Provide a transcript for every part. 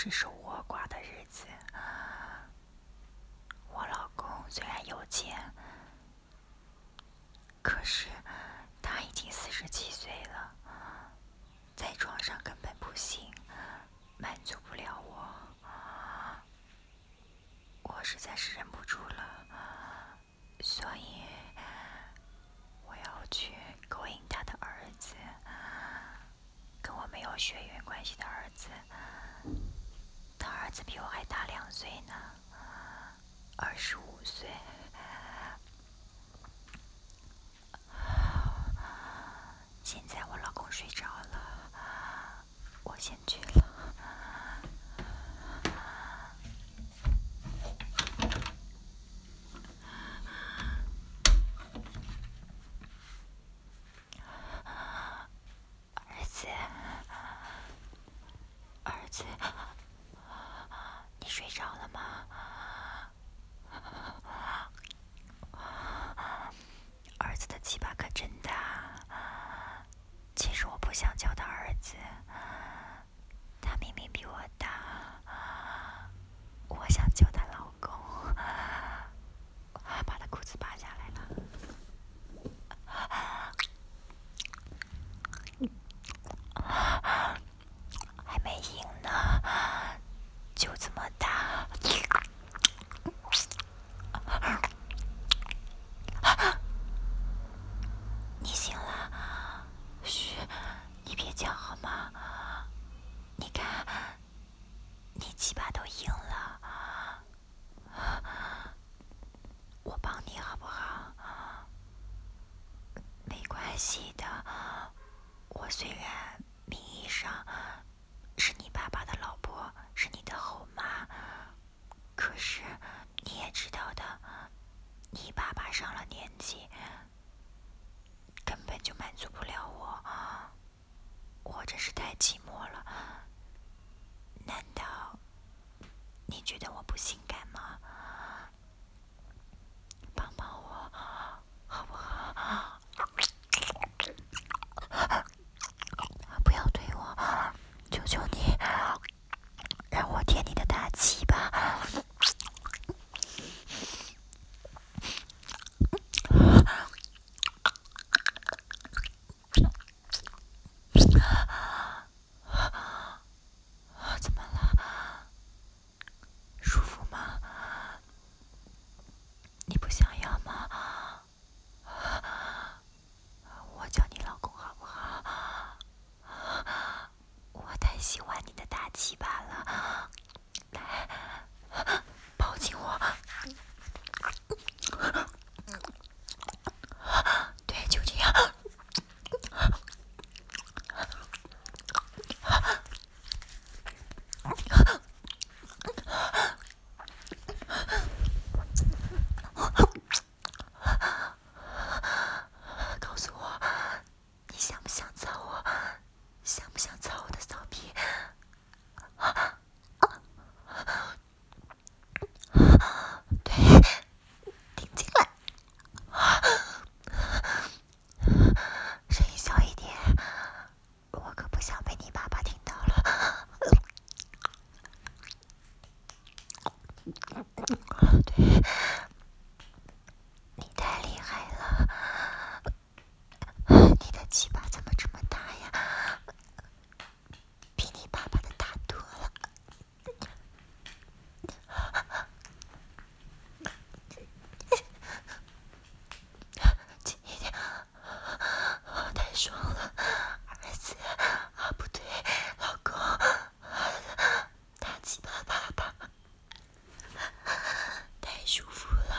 是守倭寡的日子。我老公虽然有钱，可是他已经47岁了，在床上根本不行，满足不了我。我实在是忍不住了，所以我要去勾引他的儿子，跟我没有血缘关系的儿子。他儿子比我还大2岁呢，25岁。现在我老公睡着了，我先去了。儿子，你睡着了吗？儿子的鸡巴可真大。其实我不想叫他儿子，他明明比我大，我想叫他老公。把他裤子扒下来了。还没赢呢，就这么大。你醒了？嘘，你别叫好吗？你看，你鸡巴都硬了，我帮你好不好？没关系的，我虽然名义上是你爸爸的老婆，是你的后妈，可是你也知道的，你爸爸上了年纪，根本就满足不了我，我真是太寂寞了。难道你觉得我不性感吗？帮帮我好不好？不要推我，求求你，让我舔你的大鸡巴。怎么了？舒服吗？你不想要吗？我叫你老公好不好？我太喜欢你的大鸡巴了，来，抱紧我。对，就这样。告诉我，你想不想操我？想不想操我的骚逼？对，挺进来，声音小一点，我可不想被你爸爸听到了。对，你太厉害了，你的鸡巴怎么这么大呀？比你爸爸的大多了。轻一点，太爽了，儿子啊，不对，老公，大鸡巴爸爸，太舒服了。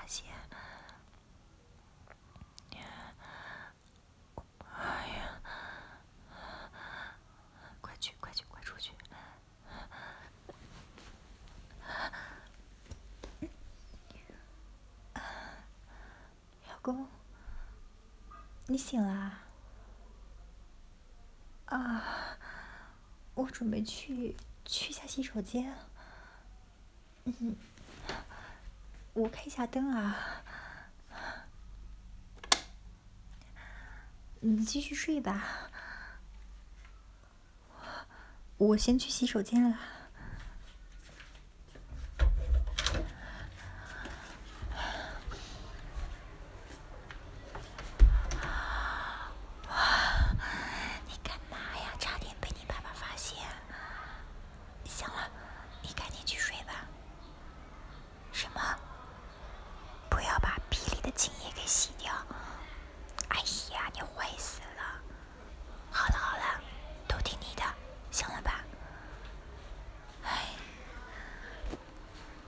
些。哎呀，快去，快去，快出去！老公，你醒了啊？我准备去一下洗手间。我开一下灯啊。你继续睡吧，我先去洗手间了。